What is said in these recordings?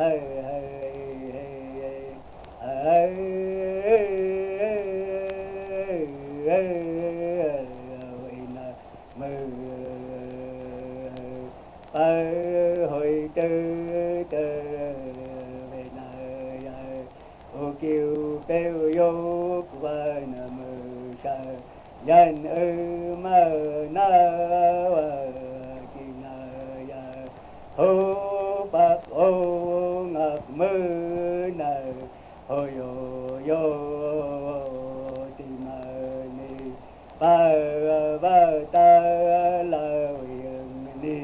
hồi tư tư về nơi ô kiều bêu vô qua nằm sa dân mơ na kỳ na hô bạc ô ngọc mơ na hồi yo tìm ni ba ba ta la ni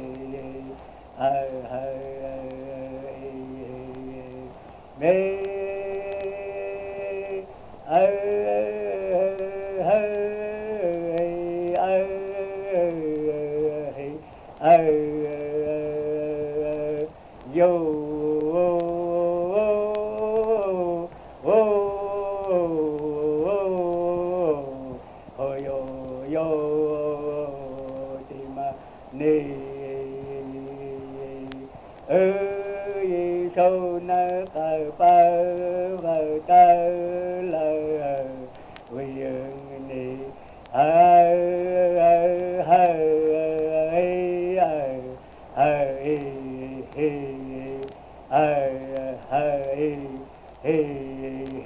mê sâu na cờ ba vợ ta lờ vì ni hey